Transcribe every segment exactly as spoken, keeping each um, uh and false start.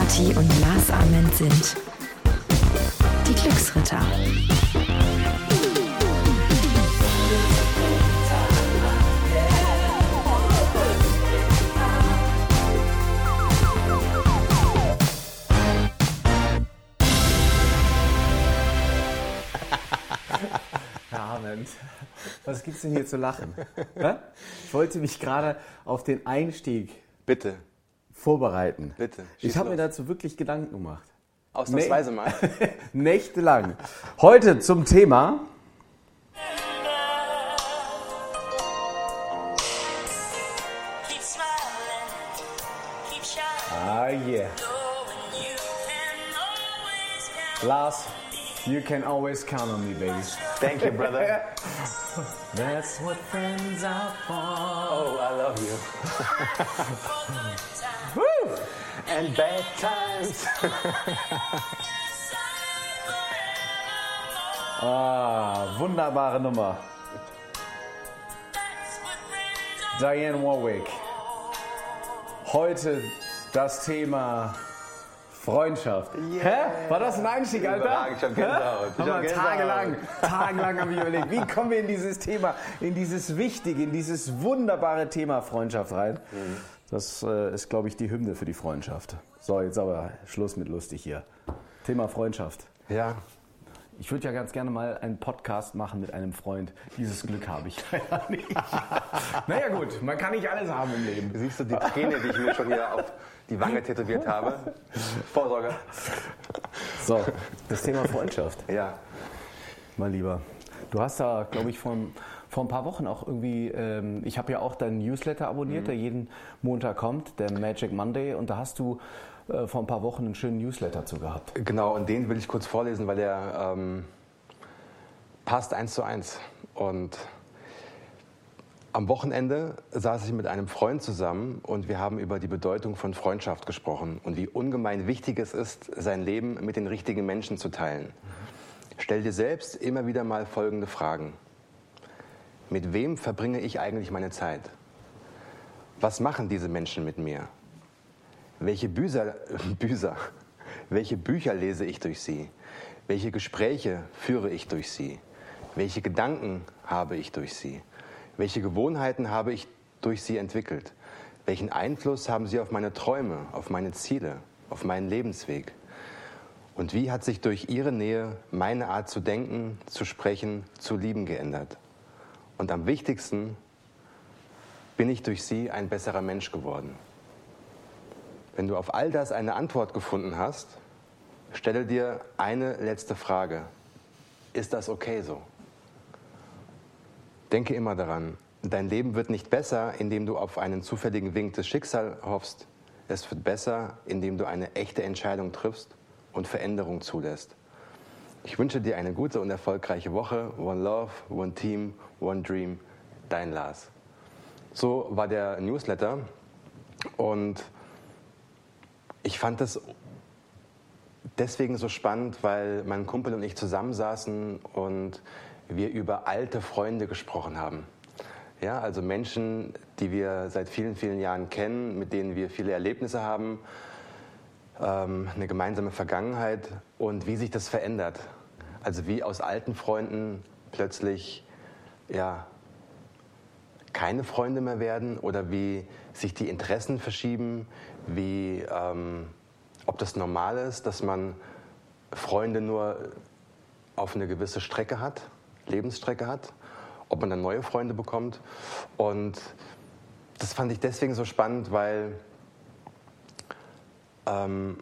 Kati und Lars Ament sind die Glücksritter. Herr Ament, was gibt's denn hier zu lachen? Ich wollte mich gerade auf den Einstieg Bitte. vorbereiten. Bitte. Ich habe mir los. dazu wirklich Gedanken gemacht. Ausnahmsweise mal. Nächtelang. Heute zum Thema Ah yeah. Lars, you can always count on me, baby. Thank you, brother. That's what friends are for. Oh, I love you. Woo! And bad times. Ah, wunderbare Nummer. Diane Warwick. Heute das Thema Freundschaft. Yeah. Hä? War das ein Einstieg, Alter? Überragend, ich hab Gänsehaut. Ich Hä? hab Gänsehaut. Tagelang, tagelang habe ich überlegt, wie kommen wir in dieses Thema, in dieses wichtige, in dieses wunderbare Thema Freundschaft rein. Mhm. Das äh, ist, glaube ich, die Hymne für die Freundschaft. So, jetzt aber Schluss mit lustig hier. Thema Freundschaft. Ja. Ich würde ja ganz gerne mal einen Podcast machen mit einem Freund. Dieses Glück habe ich leider nicht. Naja gut, man kann nicht alles haben im Leben. Siehst du die Träne, die ich mir schon hier auf die Wange tätowiert habe? Vorsorge. So, das Thema Freundschaft. Ja. Mein Lieber, du hast da, glaube ich, vor, vor ein paar Wochen auch irgendwie, ähm, ich habe ja auch deinen Newsletter abonniert, mhm. der jeden Montag kommt, der Magic Monday, und da hast du äh, vor ein paar Wochen einen schönen Newsletter zu gehabt. Genau, und den will ich kurz vorlesen, weil der ähm, passt eins zu eins. Und am Wochenende saß ich mit einem Freund zusammen und wir haben über die Bedeutung von Freundschaft gesprochen und wie ungemein wichtig es ist, sein Leben mit den richtigen Menschen zu teilen. Mhm. Stell dir selbst immer wieder mal folgende Fragen. Mit wem verbringe ich eigentlich meine Zeit? Was machen diese Menschen mit mir? Welche Bücher, Bücher, welche Bücher lese ich durch sie? Welche Gespräche führe ich durch sie? Welche Gedanken habe ich durch sie? Welche Gewohnheiten habe ich durch sie entwickelt? Welchen Einfluss haben sie auf meine Träume, auf meine Ziele, auf meinen Lebensweg? Und wie hat sich durch ihre Nähe meine Art zu denken, zu sprechen, zu lieben geändert? Und am wichtigsten, bin ich durch sie ein besserer Mensch geworden? Wenn du auf all das eine Antwort gefunden hast, stelle dir eine letzte Frage. Ist das okay so? Denke immer daran, dein Leben wird nicht besser, indem du auf einen zufälligen Wink des Schicksals hoffst. Es wird besser, indem du eine echte Entscheidung triffst und Veränderung zulässt. Ich wünsche dir eine gute und erfolgreiche Woche. One Love, One Team, One Dream. Dein Lars. So war der Newsletter und ich fand das deswegen so spannend, weil mein Kumpel und ich zusammensaßen und wir über alte Freunde gesprochen haben. Ja, also Menschen, die wir seit vielen, vielen Jahren kennen, mit denen wir viele Erlebnisse haben, ähm, eine gemeinsame Vergangenheit und wie sich das verändert. Also wie aus alten Freunden plötzlich ja, keine Freunde mehr werden oder wie sich die Interessen verschieben, wie, ähm, ob das normal ist, dass man Freunde nur auf eine gewisse Strecke hat, Lebensstrecke hat, ob man dann neue Freunde bekommt. Und das fand ich deswegen so spannend, weil ähm,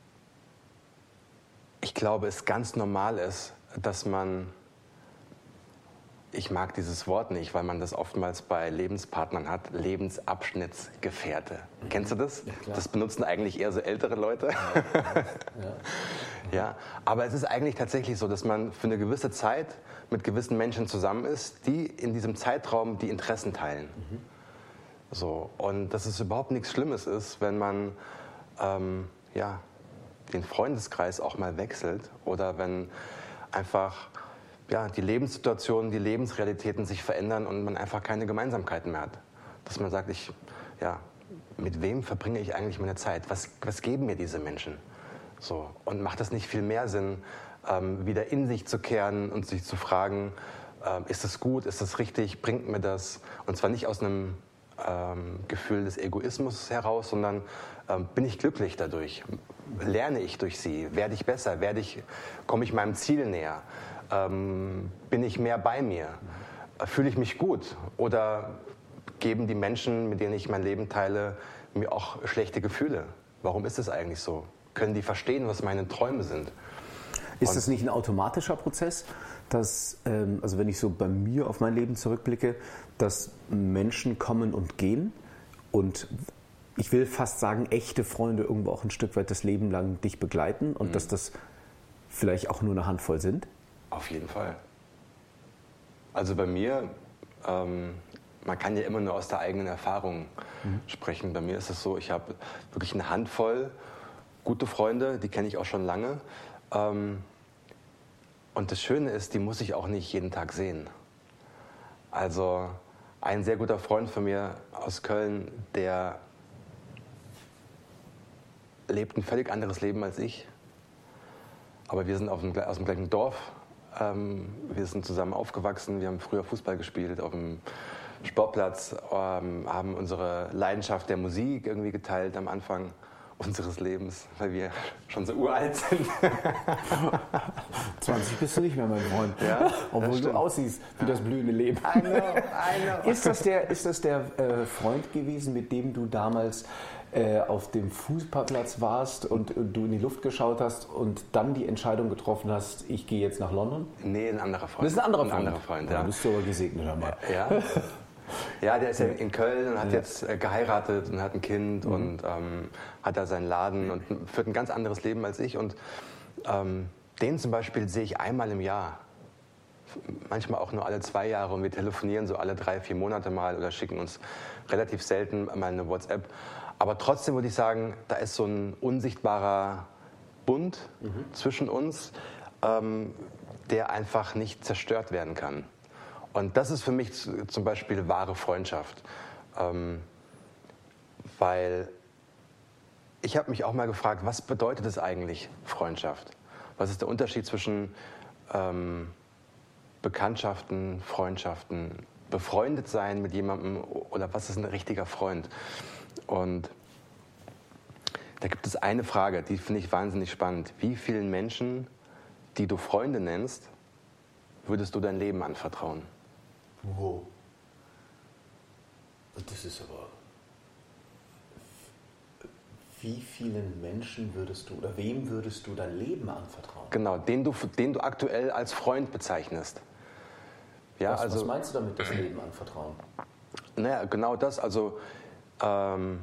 ich glaube, es ganz normal ist, dass man, ich mag dieses Wort nicht, weil man das oftmals bei Lebenspartnern hat, Lebensabschnittsgefährte. Mhm. Kennst du das? Ja, das benutzen eigentlich eher so ältere Leute. Ja, ja. Ja. Ja, aber es ist eigentlich tatsächlich so, dass man für eine gewisse Zeit mit gewissen Menschen zusammen ist, die in diesem Zeitraum die Interessen teilen. Mhm. So, und dass es überhaupt nichts Schlimmes ist, wenn man ähm, ja, den Freundeskreis auch mal wechselt oder wenn einfach ja, die Lebenssituationen, die Lebensrealitäten sich verändern und man einfach keine Gemeinsamkeiten mehr hat. Dass man sagt, ich, ja, mit wem verbringe ich eigentlich meine Zeit? Was, was geben mir diese Menschen? So, und macht es nicht viel mehr Sinn, ähm, wieder in sich zu kehren und sich zu fragen, ähm, ist das gut, ist das richtig, bringt mir das? Und zwar nicht aus einem ähm, Gefühl des Egoismus heraus, sondern ähm, bin ich glücklich dadurch? Lerne ich durch sie? Werde ich besser? Werde ich, komme ich meinem Ziel näher? Ähm, bin ich mehr bei mir? Fühle ich mich gut? Oder geben die Menschen, mit denen ich mein Leben teile, mir auch schlechte Gefühle? Warum ist es eigentlich so? Können die verstehen, was meine Träume sind? Ist das nicht ein automatischer Prozess, dass, ähm, also wenn ich so bei mir auf mein Leben zurückblicke, dass Menschen kommen und gehen und ich will fast sagen, echte Freunde irgendwo auch ein Stück weit das Leben lang dich begleiten und mhm. dass das vielleicht auch nur eine Handvoll sind? Auf jeden Fall. Also bei mir, ähm, man kann ja immer nur aus der eigenen Erfahrung mhm. sprechen. Bei mir ist es so, ich habe wirklich eine Handvoll gute Freunde, die kenne ich auch schon lange. Ähm, und das Schöne ist, die muss ich auch nicht jeden Tag sehen. Also ein sehr guter Freund von mir aus Köln, der lebt ein völlig anderes Leben als ich. Aber wir sind auf dem, aus dem gleichen Dorf. Ähm, wir sind zusammen aufgewachsen. Wir haben früher Fußball gespielt auf dem Sportplatz, ähm, haben unsere Leidenschaft der Musik irgendwie geteilt am Anfang unseres Lebens, weil wir schon so uralt sind. zwanzig bist du nicht mehr, mein Freund. Ja, obwohl du aussiehst wie ja. das blühende Leben. I know, I know. Ist das der, ist das der äh, Freund gewesen, mit dem du damals äh, auf dem Fußballplatz warst und äh, du in die Luft geschaut hast und dann die Entscheidung getroffen hast, ich gehe jetzt nach London? Nee, ein anderer Freund. Das ist ein anderer Freund? Ein anderer Freund, ja. ja. Du bist aber gesegneter Mann. Ja. Ja, der ist ja in Köln und hat ja. jetzt geheiratet und hat ein Kind mhm. und ähm, hat da seinen Laden und führt ein ganz anderes Leben als ich. Und ähm, den zum Beispiel sehe ich einmal im Jahr. Manchmal auch nur alle zwei Jahre und wir telefonieren so alle drei, vier Monate mal oder schicken uns relativ selten mal eine WhatsApp. Aber trotzdem würde ich sagen, da ist so ein unsichtbarer Bund mhm. zwischen uns, ähm, der einfach nicht zerstört werden kann. Und das ist für mich zum Beispiel wahre Freundschaft. Ähm, weil ich habe mich auch mal gefragt, was bedeutet es eigentlich, Freundschaft? Was ist der Unterschied zwischen ähm, Bekanntschaften, Freundschaften, befreundet sein mit jemandem oder was ist ein richtiger Freund? Und da gibt es eine Frage, die finde ich wahnsinnig spannend. Wie vielen Menschen, die du Freunde nennst, würdest du dein Leben anvertrauen? Wow. Das ist aber... Wie vielen Menschen würdest du oder wem würdest du dein Leben anvertrauen? Genau, den du, den du aktuell als Freund bezeichnest. Ja, was, also, was meinst du damit, das Leben anvertrauen? Naja, genau das. Also, ähm,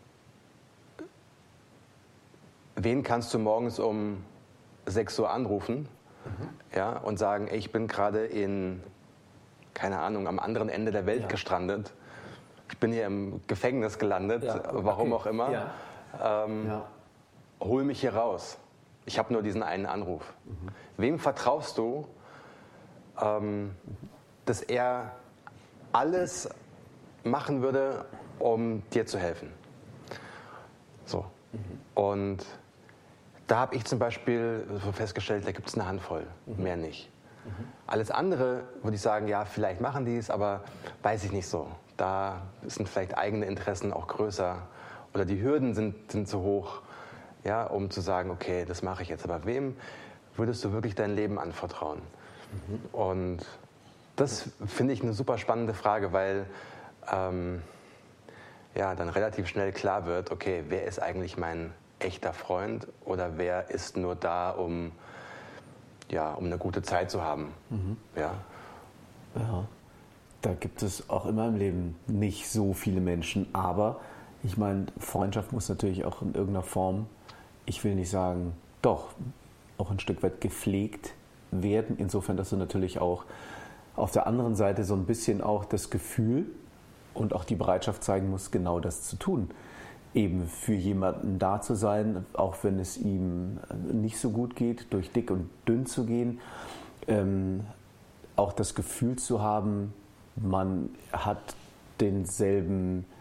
wen kannst du morgens um sechs Uhr anrufen mhm. ja, und sagen, ey, ich bin gerade in... keine Ahnung, am anderen Ende der Welt ja. gestrandet. Ich bin hier im Gefängnis gelandet, ja, okay. warum auch immer. Ja. Ähm, ja. Hol mich hier raus. Ich habe nur diesen einen Anruf. Mhm. Wem vertraust du, ähm, dass er alles machen würde, um dir zu helfen? So. Mhm. Und da habe ich zum Beispiel festgestellt, da gibt es eine Handvoll, mhm. mehr nicht. Mhm. Alles andere würde ich sagen, ja, vielleicht machen die es, aber weiß ich nicht so. Da sind vielleicht eigene Interessen auch größer oder die Hürden sind, sind zu hoch, ja, um zu sagen, okay, das mache ich jetzt. Aber wem würdest du wirklich dein Leben anvertrauen? Mhm. Und das finde ich eine super spannende Frage, weil ähm, ja, dann relativ schnell klar wird, okay, wer ist eigentlich mein echter Freund oder wer ist nur da, um ja, um eine gute Zeit zu haben. Mhm. Ja. Ja, da gibt es auch in meinem Leben nicht so viele Menschen, aber ich meine, Freundschaft muss natürlich auch in irgendeiner Form, ich will nicht sagen, doch, auch ein Stück weit gepflegt werden, insofern, dass du natürlich auch auf der anderen Seite so ein bisschen auch das Gefühl und auch die Bereitschaft zeigen musst, genau das zu tun. Eben für jemanden da zu sein, auch wenn es ihm nicht so gut geht, durch dick und dünn zu gehen. Ähm, auch das Gefühl zu haben, man hat denselben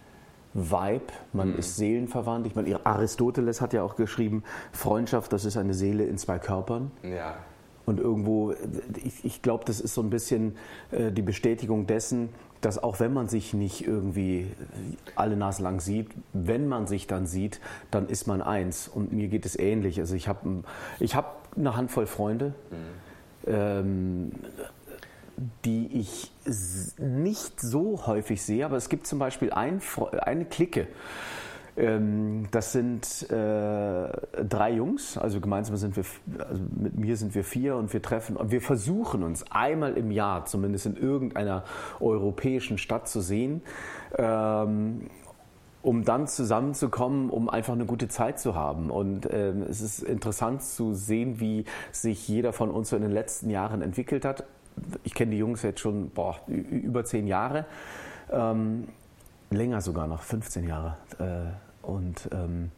Vibe, man mhm. ist seelenverwandt. Ich meine, Aristoteles hat ja auch geschrieben, Freundschaft, das ist eine Seele in zwei Körpern. Ja. Und irgendwo, ich, ich glaube, das ist so ein bisschen äh, die Bestätigung dessen, dass auch wenn man sich nicht irgendwie alle Nase lang sieht, wenn man sich dann sieht, dann ist man eins. Und mir geht es ähnlich. Also ich habe ich hab eine Handvoll Freunde, mhm. ähm, die ich nicht so häufig sehe, aber es gibt zum Beispiel ein, eine Clique. Ähm, das sind äh, drei Jungs, also gemeinsam sind wir, also mit mir sind wir vier und wir treffen und wir versuchen uns einmal im Jahr zumindest in irgendeiner europäischen Stadt zu sehen, ähm, um dann zusammenzukommen, um einfach eine gute Zeit zu haben. Und ähm, es ist interessant zu sehen, wie sich jeder von uns so in den letzten Jahren entwickelt hat. Ich kenne die Jungs jetzt schon boah, über zehn Jahre. Ähm, Länger sogar noch, fünfzehn Jahre. Und ähm,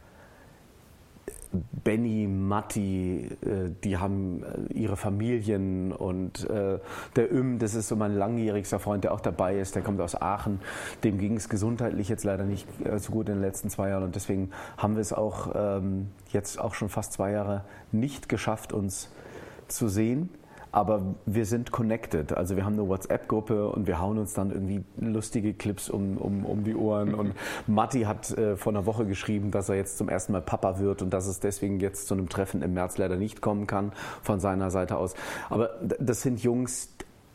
Benny, Matti, äh, die haben ihre Familien und äh, der Öm, das ist so mein langjährigster Freund, der auch dabei ist, der kommt aus Aachen. Dem ging es gesundheitlich jetzt leider nicht so gut in den letzten zwei Jahren und deswegen haben wir es auch ähm, jetzt auch schon fast zwei Jahre nicht geschafft, uns zu sehen. Aber wir sind connected, also wir haben eine WhatsApp-Gruppe und wir hauen uns dann irgendwie lustige Clips um, um, um die Ohren. Und Matti hat äh, vor einer Woche geschrieben, dass er jetzt zum ersten Mal Papa wird und dass es deswegen jetzt zu einem Treffen im März leider nicht kommen kann von seiner Seite aus. Aber das sind Jungs,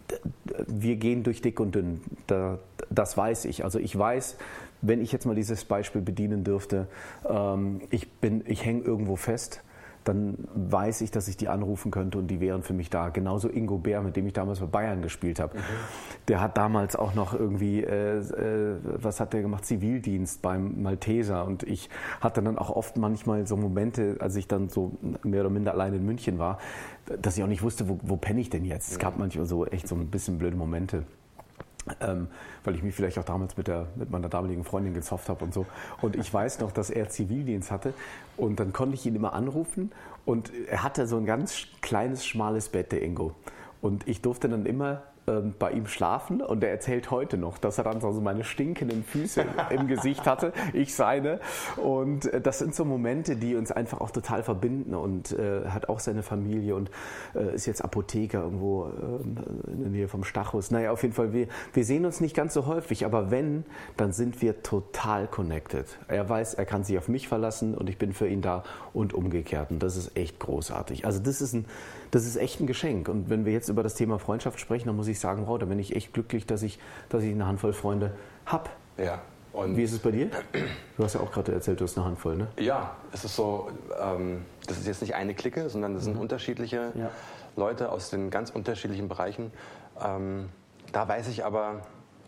wir gehen durch dick und dünn, das weiß ich. Also ich weiß, wenn ich jetzt mal dieses Beispiel bedienen dürfte, ähm, ich bin, ich hänge irgendwo fest. Dann weiß ich, dass ich die anrufen könnte und die wären für mich da. Genauso Ingo Bär, mit dem ich damals bei Bayern gespielt habe. Mhm. Der hat damals auch noch irgendwie, äh, äh, was hat der gemacht? Zivildienst beim Malteser. Und ich hatte dann auch oft manchmal so Momente, als ich dann so mehr oder minder allein in München war, dass ich auch nicht wusste, wo, wo penne ich denn jetzt? Es gab manchmal so echt so ein bisschen blöde Momente. Ähm, weil ich mich vielleicht auch damals mit, der, mit meiner damaligen Freundin gezofft habe und so. Und ich weiß noch, dass er Zivildienst hatte und dann konnte ich ihn immer anrufen und er hatte so ein ganz kleines, schmales Bett, der Ingo. Und ich durfte dann immer ähm, bei ihm schlafen und er erzählt heute noch, dass er dann so meine stinkenden Füße im Gesicht hatte, ich seine. Und äh, das sind so Momente, die uns einfach auch total verbinden und äh, hat auch seine Familie und äh, ist jetzt Apotheker irgendwo äh, in der Nähe vom Stachus. Naja, auf jeden Fall, wir, wir sehen uns nicht ganz so häufig, aber wenn, dann sind wir total connected. Er weiß, er kann sich auf mich verlassen und ich bin für ihn da und umgekehrt. Und das ist echt großartig. Also das ist ein, das ist echt ein Geschenk. Und wenn wir jetzt über das Thema Freundschaft sprechen, dann muss ich sagen, wow, da bin ich echt glücklich, dass ich, dass ich eine Handvoll Freunde habe. Ja. Und wie ist es bei dir? Du hast ja auch gerade erzählt, du hast eine Handvoll, ne? Ja, es ist so, ähm, das ist jetzt nicht eine Clique, sondern das sind mhm. unterschiedliche ja. Leute aus den ganz unterschiedlichen Bereichen. Ähm, da weiß ich aber,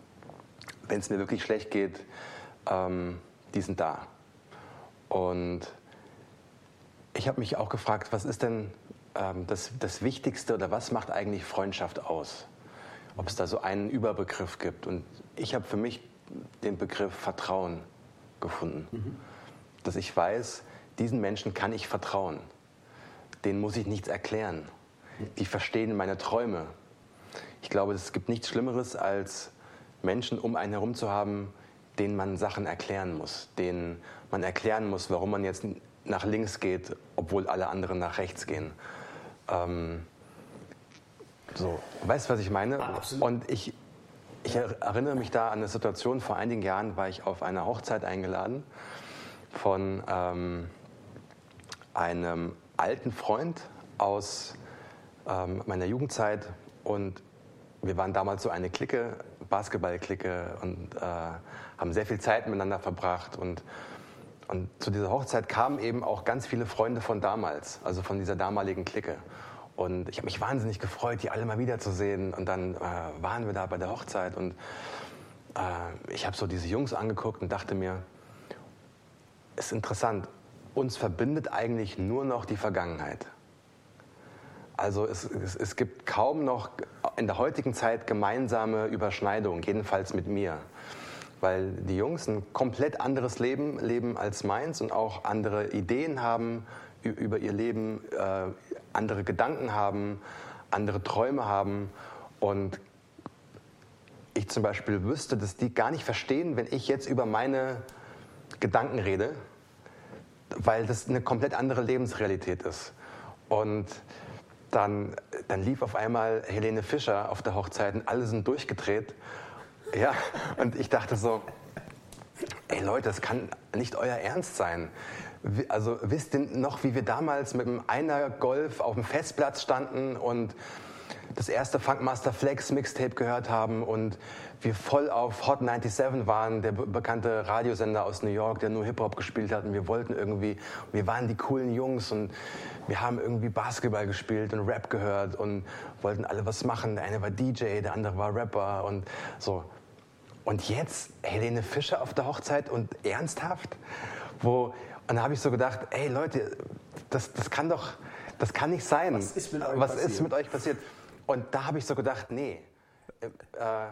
wenn es mir wirklich schlecht geht, ähm, die sind da. Und ich habe mich auch gefragt, was ist denn ähm, das, das Wichtigste oder was macht eigentlich Freundschaft aus? Ob es da so einen Überbegriff gibt. Und ich habe für mich den Begriff Vertrauen gefunden. Mhm. Dass ich weiß, diesen Menschen kann ich vertrauen. Denen muss ich nichts erklären. Die verstehen meine Träume. Ich glaube, es gibt nichts Schlimmeres, als Menschen um einen herum zu haben, denen man Sachen erklären muss. Denen man erklären muss, warum man jetzt nach links geht, obwohl alle anderen nach rechts gehen. Ähm, so, weißt du, was ich meine? Absolut. Und ich, ich erinnere mich da an eine Situation, vor einigen Jahren war ich auf einer Hochzeit eingeladen von ähm, einem alten Freund aus ähm, meiner Jugendzeit und wir waren damals so eine Clique, Basketball-Clique und äh, haben sehr viel Zeit miteinander verbracht und, und zu dieser Hochzeit kamen eben auch ganz viele Freunde von damals, also von dieser damaligen Clique. Und ich habe mich wahnsinnig gefreut, die alle mal wiederzusehen. Und dann äh, waren wir da bei der Hochzeit und äh, ich habe so diese Jungs angeguckt und dachte mir, ist interessant, uns verbindet eigentlich nur noch die Vergangenheit. Also es, es, es gibt kaum noch in der heutigen Zeit gemeinsame Überschneidungen, jedenfalls mit mir. Weil die Jungs ein komplett anderes Leben leben als meins und auch andere Ideen haben über ihr Leben, äh, andere Gedanken haben, andere Träume haben. Und ich zum Beispiel wüsste, dass die gar nicht verstehen, wenn ich jetzt über meine Gedankenrede, weil das eine komplett andere Lebensrealität ist. Und dann, dann lief auf einmal Helene Fischer auf der Hochzeit und alle sind durchgedreht. Ja, und ich dachte so, ey Leute, das kann nicht euer Ernst sein. Also wisst ihr noch, wie wir damals mit dem Einer Golf auf dem Festplatz standen und das erste Funkmaster Flex Mixtape gehört haben und wir voll auf Hot siebenundneunzig waren, der be- bekannte Radiosender aus New York, der nur Hip-Hop gespielt hat und wir wollten irgendwie, wir waren die coolen Jungs und wir haben irgendwie Basketball gespielt und Rap gehört und wollten alle was machen. Der eine war D J, der andere war Rapper und so. Und jetzt Helene Fischer auf der Hochzeit und ernsthaft? Wo, und da habe ich so gedacht, ey Leute, das, das kann doch, das kann nicht sein. Was ist mit euch Was passiert? ist mit euch passiert? Und da habe ich so gedacht, nee. Äh, äh,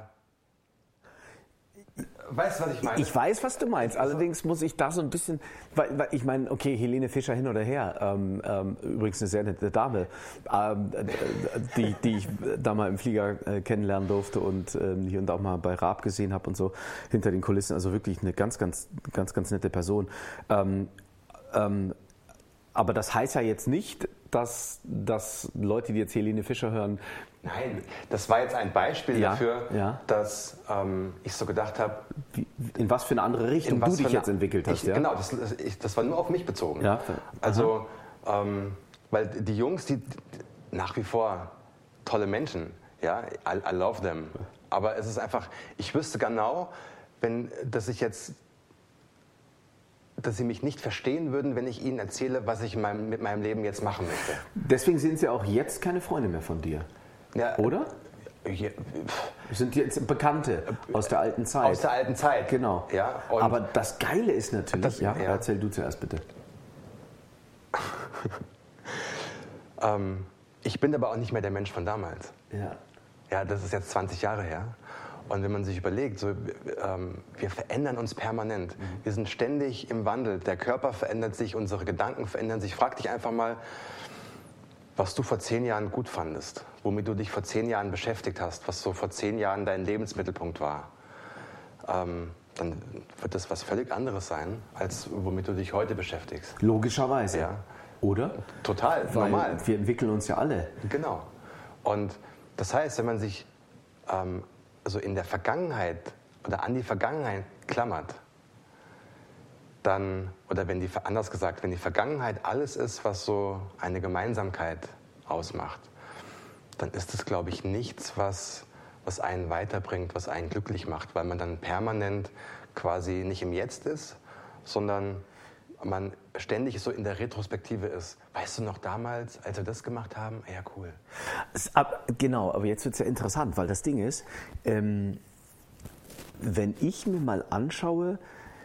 weißt du, was ich meine? Ich weiß, was du meinst. Allerdings muss ich da so ein bisschen, weil, weil ich meine, okay, Helene Fischer hin oder her, ähm, ähm, übrigens eine sehr nette Dame, ähm, die, die ich da mal im Flieger äh, kennenlernen durfte und ähm, hier und da auch mal bei Raab gesehen habe und so hinter den Kulissen. Also wirklich eine ganz, ganz, ganz, ganz nette Person. Ähm, ähm, aber das heißt ja jetzt nicht, dass, dass Leute, die jetzt Helene Fischer hören. Nein, das war jetzt ein Beispiel Ja, dafür, ja. dass ähm, ich so gedacht habe, Wie, in was für eine andere Richtung du dich eine- jetzt entwickelt hast. Ich, ja? Genau, das, das, ich, das war nur auf mich bezogen. Ja, also, ähm, weil die Jungs, die, die nach wie vor tolle Menschen, ja, I, I love them. Aber es ist einfach, ich wüsste genau, wenn, dass ich jetzt, dass sie mich nicht verstehen würden, wenn ich ihnen erzähle, was ich in meinem, mit meinem Leben jetzt machen möchte. Deswegen sind sie auch jetzt keine Freunde mehr von dir, Ja, oder? ja, Sind jetzt Bekannte aus der alten Zeit. aus der alten Zeit. Genau. Ja, und Aber das Geile ist natürlich, Das- ja, ja. erzähl du zuerst bitte. ähm, ich bin aber auch nicht mehr der Mensch von damals. Ja. Ja, das ist jetzt zwanzig Jahre her. Und wenn man sich überlegt, so, ähm, wir verändern uns permanent. Mhm. Wir sind ständig im Wandel. Der Körper verändert sich, unsere Gedanken verändern sich. Frag dich einfach mal, was du vor zehn Jahren gut fandest, womit du dich vor zehn Jahren beschäftigt hast, was so vor zehn Jahren dein Lebensmittelpunkt war. Ähm, dann wird das was völlig anderes sein, als womit du dich heute beschäftigst. Logischerweise. Ja. Oder? Total, Weil normal. wir entwickeln uns ja alle. Genau. Und das heißt, wenn man sich ähm, also in der Vergangenheit oder an die Vergangenheit klammert, dann, oder wenn die, anders gesagt, wenn die Vergangenheit alles ist, was so eine Gemeinsamkeit ausmacht, dann ist es, glaube ich, nichts, was, was einen weiterbringt, was einen glücklich macht, weil man dann permanent quasi nicht im Jetzt ist, sondern man ständig so in der Retrospektive ist. Weißt du noch damals, als wir das gemacht haben? Ja, cool. Es, ab, genau, aber jetzt wird es ja interessant, weil das Ding ist, ähm, wenn ich mir mal anschaue,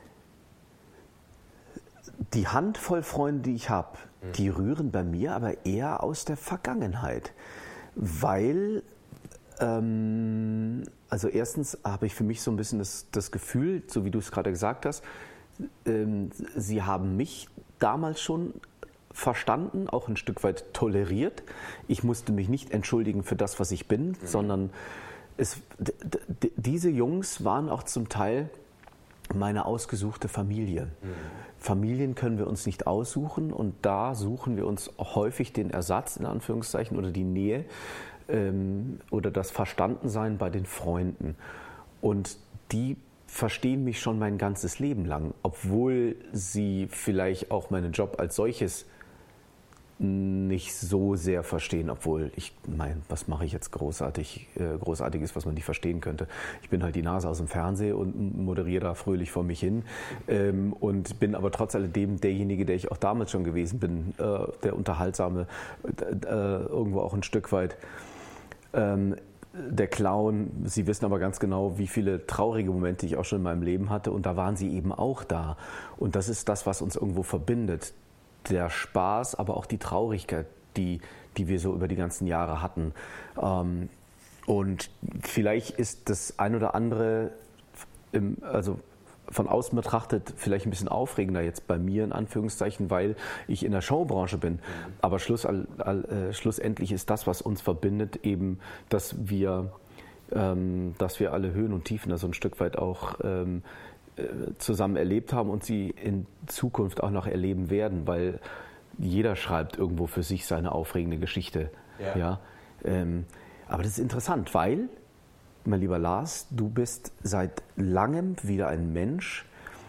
die Handvoll Freunde, die ich habe, mhm. die rühren bei mir aber eher aus der Vergangenheit. Weil, ähm, also erstens habe ich für mich so ein bisschen das, das Gefühl, so wie du es gerade gesagt hast, ähm, sie haben mich damals schon verstanden, auch ein Stück weit toleriert. Ich musste mich nicht entschuldigen für das, was ich bin, mhm. sondern es, d- d- diese Jungs waren auch zum Teil meine ausgesuchte Familie. Mhm. Familien können wir uns nicht aussuchen und da suchen wir uns häufig den Ersatz, in Anführungszeichen, oder die Nähe ähm, oder das Verstandensein bei den Freunden. Und die verstehen mich schon mein ganzes Leben lang, obwohl sie vielleicht auch meinen Job als solches nicht so sehr verstehen, obwohl ich meine, was mache ich jetzt großartig, äh, Großartiges, was man nicht verstehen könnte. Ich bin halt die Nase aus dem Fernsehen und moderiere da fröhlich vor mich hin ähm, und bin aber trotz alledem derjenige, der ich auch damals schon gewesen bin, äh, der Unterhaltsame, äh, irgendwo auch ein Stück weit. Ähm, der Clown, Sie wissen aber ganz genau, wie viele traurige Momente ich auch schon in meinem Leben hatte und da waren Sie eben auch da. Und das ist das, was uns irgendwo verbindet. Der Spaß, aber auch die Traurigkeit, die, die wir so über die ganzen Jahre hatten. Ähm, und vielleicht ist das ein oder andere, im, also von außen betrachtet, vielleicht ein bisschen aufregender jetzt bei mir, in Anführungszeichen, weil ich in der Showbranche bin. Aber Schluss, all, all, äh, schlussendlich ist das, was uns verbindet, eben, dass wir, ähm, dass wir alle Höhen und Tiefen da so ein Stück weit auch ähm, zusammen erlebt haben und sie in Zukunft auch noch erleben werden, weil jeder schreibt irgendwo für sich seine aufregende Geschichte. Ja. Ja? Ähm, aber das ist interessant, weil, mein lieber Lars, du bist seit langem wieder ein Mensch,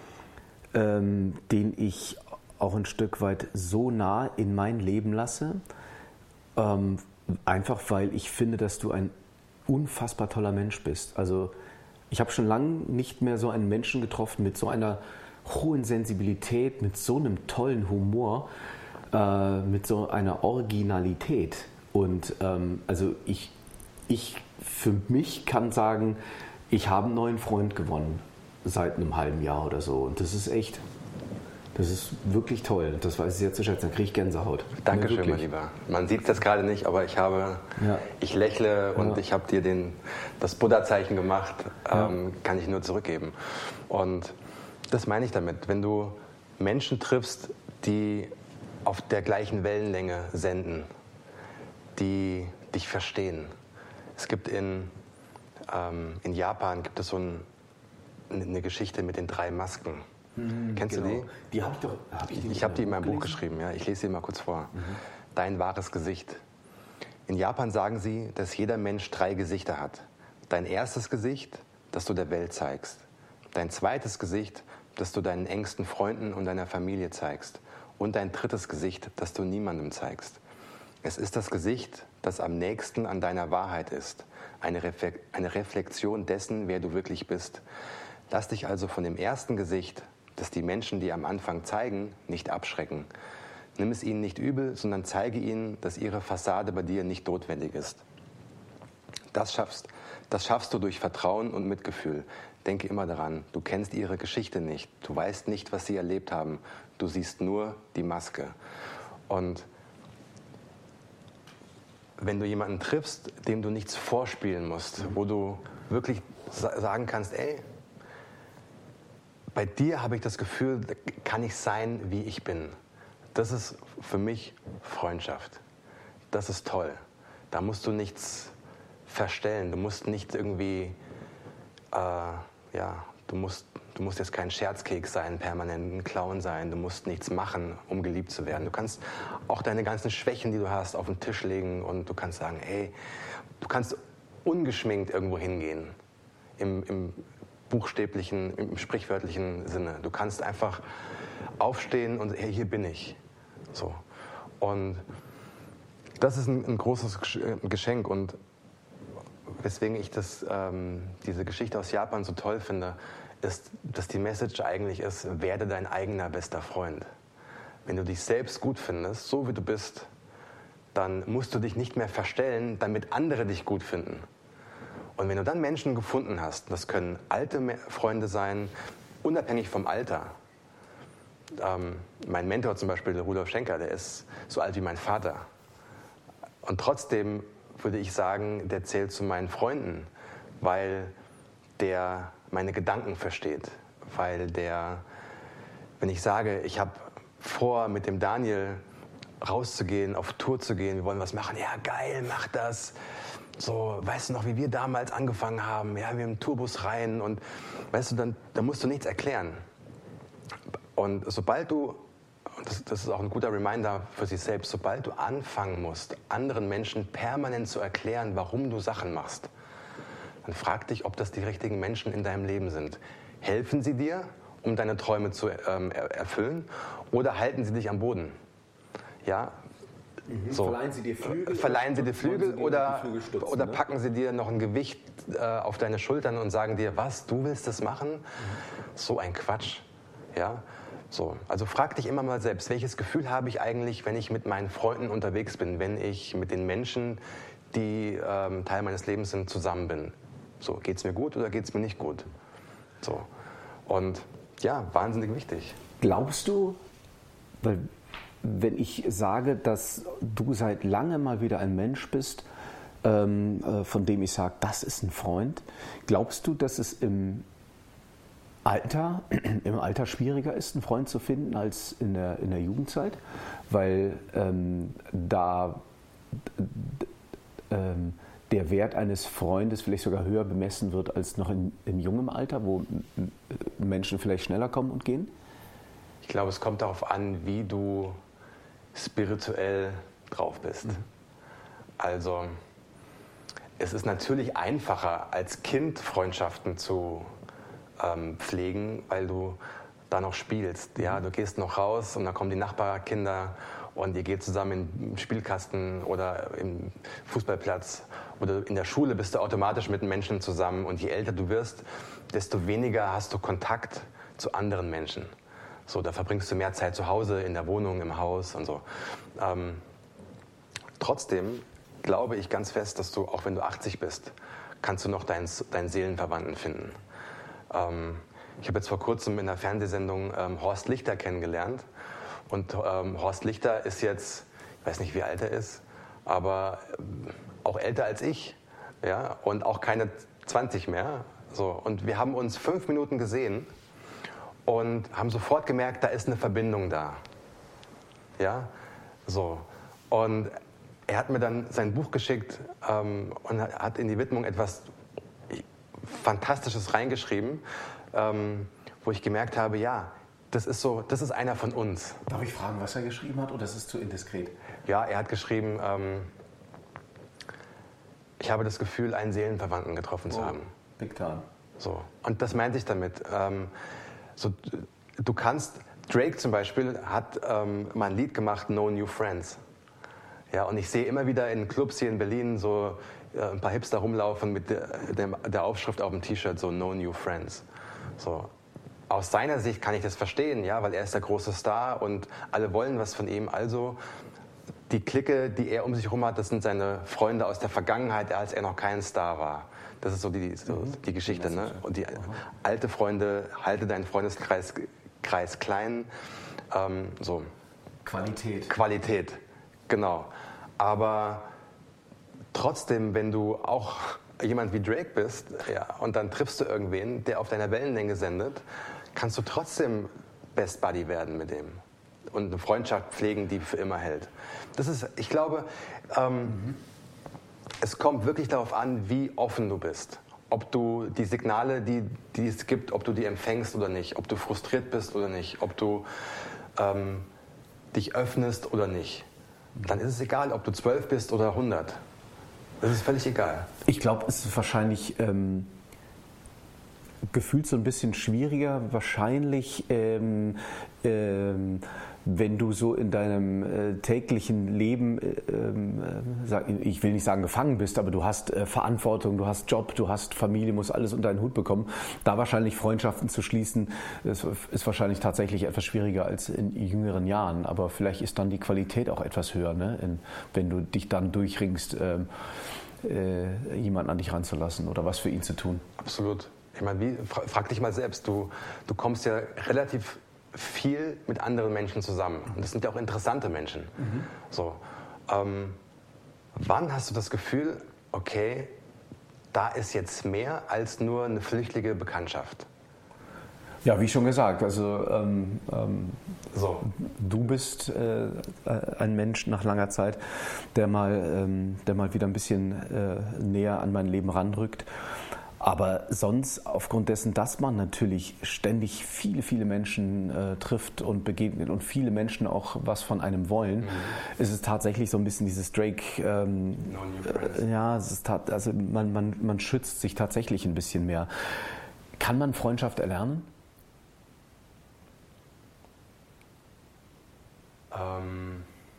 ähm, den ich auch ein Stück weit so nah in mein Leben lasse, ähm, einfach weil ich finde, dass du ein unfassbar toller Mensch bist. Also ich habe schon lange nicht mehr so einen Menschen getroffen mit so einer hohen Sensibilität, mit so einem tollen Humor, äh, mit so einer Originalität. Und ähm, also ich, ich für mich kann sagen, ich habe einen neuen Freund gewonnen seit einem halben Jahr oder so. Und das ist echt, das ist wirklich toll. Das weiß ich sehr zu schätzen. Da kriege ich Gänsehaut. Dankeschön, ja, mein Lieber. Man sieht das gerade nicht, aber ich habe, ja. ich lächle und ja. ich habe dir den, das Buddha-Zeichen gemacht, ja. ähm, kann ich nur zurückgeben. Und das meine ich damit. Wenn du Menschen triffst, die auf der gleichen Wellenlänge senden, die dich verstehen. Es gibt in, ähm, in Japan gibt es so ein, eine Geschichte mit den drei Masken. Mhm, Kennst genau. du die? Die habe ich doch. Hab ich die ich habe die in meinem Buch gelesen? geschrieben. Ja. Ich lese sie mal kurz vor. Mhm. Dein wahres Gesicht. In Japan sagen sie, dass jeder Mensch drei Gesichter hat. Dein erstes Gesicht, das du der Welt zeigst. Dein zweites Gesicht, das du deinen engsten Freunden und deiner Familie zeigst. Und dein drittes Gesicht, das du niemandem zeigst. Es ist das Gesicht, das am nächsten an deiner Wahrheit ist. Eine, Refle- eine Reflexion dessen, wer du wirklich bist. Lass dich also von dem ersten Gesicht, das die Menschen dir am Anfang zeigen, nicht abschrecken. Nimm es ihnen nicht übel, sondern zeige ihnen, dass ihre Fassade bei dir nicht notwendig ist. Das schaffst, das schaffst du durch Vertrauen und Mitgefühl. Denke immer daran, du kennst ihre Geschichte nicht. Du weißt nicht, was sie erlebt haben. Du siehst nur die Maske. Und wenn du jemanden triffst, dem du nichts vorspielen musst, wo du wirklich sagen kannst, ey, bei dir habe ich das Gefühl, kann ich sein, wie ich bin. Das ist für mich Freundschaft. Das ist toll. Da musst du nichts verstellen. Du musst nicht irgendwie, äh, ja, du musst, du musst jetzt kein Scherzkeks sein, permanent ein Clown sein. Du musst nichts machen, um geliebt zu werden. Du kannst auch deine ganzen Schwächen, die du hast, auf den Tisch legen und du kannst sagen, ey, du kannst ungeschminkt irgendwo hingehen. Im, im buchstäblichen, im sprichwörtlichen Sinne. Du kannst einfach aufstehen und hey, hier bin ich. So. Und das ist ein, ein großes Geschenk und weswegen ich das, ähm, diese Geschichte aus Japan so toll finde, ist, dass die Message eigentlich ist, werde dein eigener bester Freund. Wenn du dich selbst gut findest, so wie du bist, dann musst du dich nicht mehr verstellen, damit andere dich gut finden. Und wenn du dann Menschen gefunden hast, das können alte Freunde sein, unabhängig vom Alter. Ähm, mein Mentor zum Beispiel, der Rudolf Schenker, der ist so alt wie mein Vater. Und trotzdem würde ich sagen, der zählt zu meinen Freunden, weil der meine Gedanken versteht. Weil der, wenn ich sage, ich habe vor, mit dem Daniel rauszugehen, auf Tour zu gehen, wir wollen was machen, ja geil, mach das. So, weißt du noch, wie wir damals angefangen haben? Ja, wir im Tourbus rein und weißt du, dann, dann musst du nichts erklären. Und sobald du, das, das ist auch ein guter Reminder für sich selbst, sobald du anfangen musst, anderen Menschen permanent zu erklären, warum du Sachen machst, dann frag dich, ob das die richtigen Menschen in deinem Leben sind. Helfen sie dir, um deine Träume zu ähm, erfüllen, oder halten sie dich am Boden? Ja. Mhm. So. Verleihen sie dir Flügel? Verleihen sie dir Flügel sie dir oder, Flügel stützen, oder ne? packen sie dir noch ein Gewicht äh, auf deine Schultern und sagen dir, was, du willst das machen? Mhm. So ein Quatsch. Ja? So. Also frag dich immer mal selbst, welches Gefühl habe ich eigentlich, wenn ich mit meinen Freunden unterwegs bin, wenn ich mit den Menschen, die ähm, Teil meines Lebens sind, zusammen bin. So, geht es mir gut oder geht es mir nicht gut? So. Und ja, wahnsinnig wichtig. Glaubst du, weil wenn ich sage, dass du seit langem mal wieder ein Mensch bist, ähm, äh, von dem ich sage, das ist ein Freund, glaubst du, dass es im Alter, im Alter schwieriger ist, einen Freund zu finden als in der, in der Jugendzeit? Weil ähm, da d- d- ähm, der Wert eines Freundes vielleicht sogar höher bemessen wird als noch in, in jungem Alter, wo Menschen vielleicht schneller kommen und gehen? Ich glaube, es kommt darauf an, wie du spirituell drauf bist. Mhm. Also es ist natürlich einfacher, als Kind Freundschaften zu ähm, pflegen, weil du da noch spielst. Ja? Du gehst noch raus und dann kommen die Nachbarkinder und ihr geht zusammen im Spielkasten oder im Fußballplatz oder in der Schule bist du automatisch mit Menschen zusammen. Und je älter du wirst, desto weniger hast du Kontakt zu anderen Menschen. So, da verbringst du mehr Zeit zu Hause, in der Wohnung, im Haus und so. Ähm, trotzdem glaube ich ganz fest, dass du, auch wenn du achtzig bist, kannst du noch deinen, deinen Seelenverwandten finden. Ähm, ich habe jetzt vor kurzem in der Fernsehsendung ähm, Horst Lichter kennengelernt. Und ähm, Horst Lichter ist jetzt, ich weiß nicht, wie alt er ist, aber ähm, auch älter als ich, ja, und auch keine zwanzig mehr. So. Und wir haben uns fünf Minuten gesehen und haben sofort gemerkt, da ist eine Verbindung da. Ja, so. Und er hat mir dann sein Buch geschickt ähm, und hat in die Widmung etwas Fantastisches reingeschrieben, ähm, wo ich gemerkt habe, ja, das ist so, das ist einer von uns. Darf ich fragen, was er geschrieben hat, oder ist es zu indiskret? Ja, er hat geschrieben, ähm, ich habe das Gefühl, einen Seelenverwandten getroffen oh, zu haben. Big time. So. Und das meinte ich damit. Ähm, so, du kannst, Drake zum Beispiel hat ähm, mal ein Lied gemacht, No New Friends. Ja, und ich sehe immer wieder in Clubs hier in Berlin so äh, ein paar Hipster rumlaufen mit der, der, der Aufschrift auf dem T-Shirt, so No New Friends. So. Aus seiner Sicht kann ich das verstehen, ja, weil er ist der große Star und alle wollen was von ihm. Also die Clique, die er um sich herum hat, das sind seine Freunde aus der Vergangenheit, als er noch kein Star war. Das ist so die, so mhm. die Geschichte. Ne? Und die mhm. alte Freunde, halte deinen Freundeskreis Kreis klein. Ähm, so. Qualität. Qualität, genau. Aber trotzdem, wenn du auch jemand wie Drake bist, ja, und dann triffst du irgendwen, der auf deiner Wellenlänge sendet, kannst du trotzdem Best Buddy werden mit dem und eine Freundschaft pflegen, die für immer hält. Das ist, ich glaube, ähm, mhm. es kommt wirklich darauf an, wie offen du bist. Ob du die Signale, die, die es gibt, ob du die empfängst oder nicht, ob du frustriert bist oder nicht, ob du ähm, dich öffnest oder nicht. Dann ist es egal, ob du zwölf bist oder hundert. Das ist völlig egal. Ich glaube, es ist wahrscheinlich ähm, gefühlt so ein bisschen schwieriger, wahrscheinlich, ähm, ähm, wenn du so in deinem äh, täglichen Leben, äh, ich will nicht sagen gefangen bist, aber du hast äh, Verantwortung, du hast Job, du hast Familie, musst alles unter einen Hut bekommen. Da wahrscheinlich Freundschaften zu schließen, ist, ist wahrscheinlich tatsächlich etwas schwieriger als in jüngeren Jahren. Aber vielleicht ist dann die Qualität auch etwas höher, ne? in, wenn du dich dann durchringst, äh, äh, jemanden an dich ranzulassen oder was für ihn zu tun. Absolut. Ich meine, wie, frag dich mal selbst, du, du kommst ja relativ viel mit anderen Menschen zusammen. Und das sind ja auch interessante Menschen. Mhm. So, ähm, wann hast du das Gefühl, okay, da ist jetzt mehr als nur eine flüchtige Bekanntschaft? Ja, wie schon gesagt, also ähm, ähm, so. du bist äh, ein Mensch nach langer Zeit, der mal, ähm, der mal wieder ein bisschen äh, näher an mein Leben ranrückt. Aber sonst, aufgrund dessen, dass man natürlich ständig viele, viele Menschen äh, trifft und begegnet und viele Menschen auch was von einem wollen, mhm. ist es tatsächlich so ein bisschen dieses Drake, ähm, äh, ja, es ist tat, also man, man, man schützt sich tatsächlich ein bisschen mehr. Kann man Freundschaft erlernen? Ähm.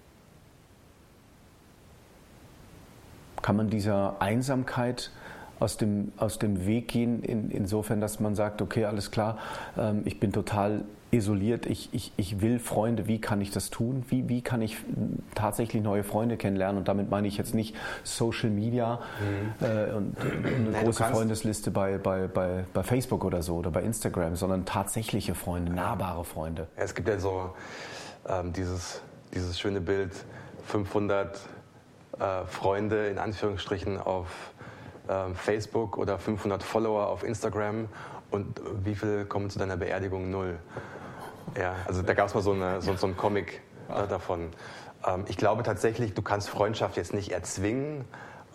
Kann man dieser Einsamkeit aus dem, aus dem Weg gehen, in, insofern, dass man sagt, okay, alles klar, ähm, ich bin total isoliert, ich, ich, ich will Freunde, wie kann ich das tun? Wie, wie kann ich tatsächlich neue Freunde kennenlernen? Und damit meine ich jetzt nicht Social Media mhm. äh, und eine Nein, große Freundesliste bei, bei, bei, bei Facebook oder so oder bei Instagram, sondern tatsächliche Freunde, nahbare Freunde. Ja, es gibt ja so ähm, dieses, dieses schöne Bild, fünfhundert äh, Freunde in Anführungsstrichen auf Facebook oder fünfhundert Follower auf Instagram und wie viele kommen zu deiner Beerdigung? Null. Ja, also da gab es mal so, eine, so, so einen Comic äh, davon. Ähm, ich glaube tatsächlich, du kannst Freundschaft jetzt nicht erzwingen,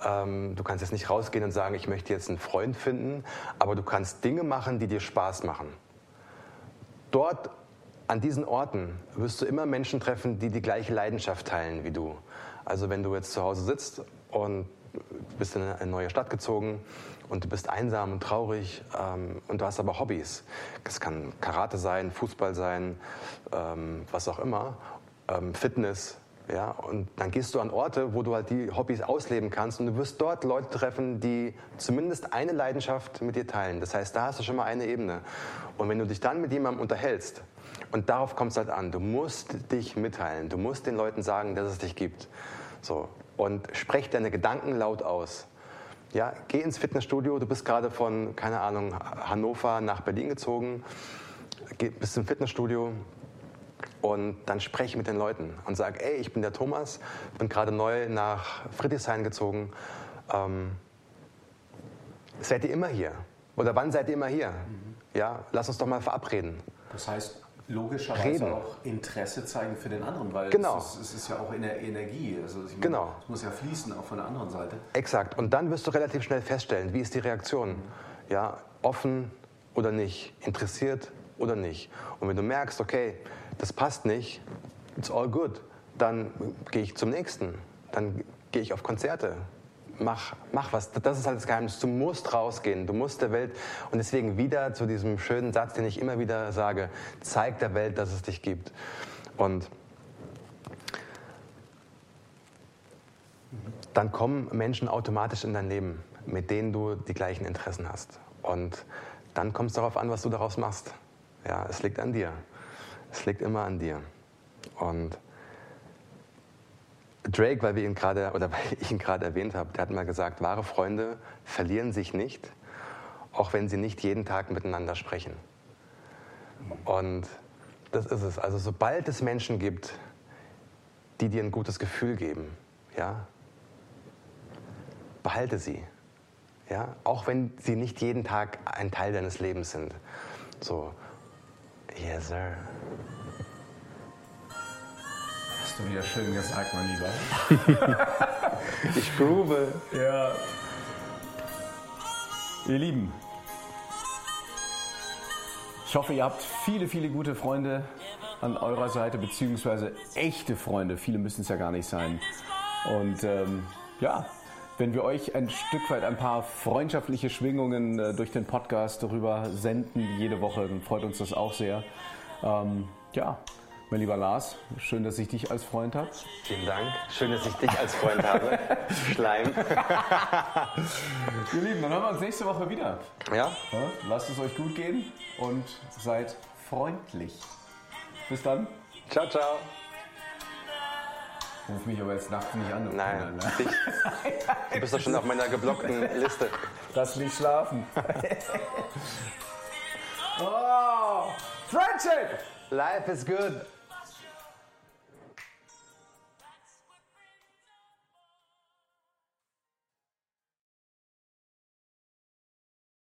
Ähm, du kannst jetzt nicht rausgehen und sagen, ich möchte jetzt einen Freund finden, aber du kannst Dinge machen, die dir Spaß machen. Dort, an diesen Orten, wirst du immer Menschen treffen, die die gleiche Leidenschaft teilen wie du. Also wenn du jetzt zu Hause sitzt und bist in eine neue Stadt gezogen und du bist einsam und traurig ähm, und du hast aber Hobbys. Das kann Karate sein, Fußball sein, ähm, was auch immer, ähm, Fitness. Ja? Und dann gehst du an Orte, wo du halt die Hobbys ausleben kannst und du wirst dort Leute treffen, die zumindest eine Leidenschaft mit dir teilen. Das heißt, da hast du schon mal eine Ebene. Und wenn du dich dann mit jemandem unterhältst, und darauf kommt es halt an, du musst dich mitteilen, du musst den Leuten sagen, dass es dich gibt. So. Und sprech deine Gedanken laut aus. Ja, geh ins Fitnessstudio, du bist gerade von, keine Ahnung, Hannover nach Berlin gezogen, geh, bist im Fitnessstudio und dann sprech mit den Leuten und sag, ey, ich bin der Thomas, bin gerade neu nach Friedrichshain gezogen. Ähm, seid ihr immer hier? Oder wann seid ihr immer hier? Mhm. Ja, lass uns doch mal verabreden. Das heißt, logischerweise Reden. Auch Interesse zeigen für den anderen, weil genau. es, ist, es ist ja auch in der Energie. Also ich meine, genau. Es muss ja fließen, auch von der anderen Seite. Exakt. Und dann wirst du relativ schnell feststellen, wie ist die Reaktion. Mhm. Ja, offen oder nicht, interessiert oder nicht. Und wenn du merkst, okay, das passt nicht, it's all good, dann gehe ich zum nächsten. Dann gehe ich auf Konzerte. Mach, mach was. Das ist halt das Geheimnis. Du musst rausgehen. Du musst der Welt. Und deswegen wieder zu diesem schönen Satz, den ich immer wieder sage: Zeig der Welt, dass es dich gibt. Und dann kommen Menschen automatisch in dein Leben, mit denen du die gleichen Interessen hast. Und dann kommt es darauf an, was du daraus machst. Ja, es liegt an dir. Es liegt immer an dir. Und Drake, weil wir ihn gerade oder weil ich ihn gerade erwähnt habe, der hat mal gesagt, wahre Freunde verlieren sich nicht, auch wenn sie nicht jeden Tag miteinander sprechen. Und das ist es. Also sobald es Menschen gibt, die dir ein gutes Gefühl geben, ja, behalte sie. Ja, auch wenn sie nicht jeden Tag ein Teil deines Lebens sind. So, yes sir. Hast du wieder schön gesagt, mein Lieber. Ich groove. Ja. Ihr Lieben, ich hoffe, ihr habt viele, viele gute Freunde an eurer Seite, beziehungsweise echte Freunde. Viele müssen es ja gar nicht sein. Und ähm, ja, wenn wir euch ein Stück weit ein paar freundschaftliche Schwingungen äh, durch den Podcast darüber senden, jede Woche, dann freut uns das auch sehr. Ähm, ja. Mein lieber Lars, schön, dass ich dich als Freund habe. Vielen Dank. Schön, dass ich dich als Freund habe. Schleim. Ihr Lieben, dann hören wir uns nächste Woche wieder. Ja? Ja? Lasst es euch gut gehen und seid freundlich. Bis dann. Ciao, ciao. Ruf mich aber jetzt nachts nicht an. Nein, dich. Du bist doch schon auf meiner geblockten Liste. Lass mich schlafen. Oh, Friendship! Life is good.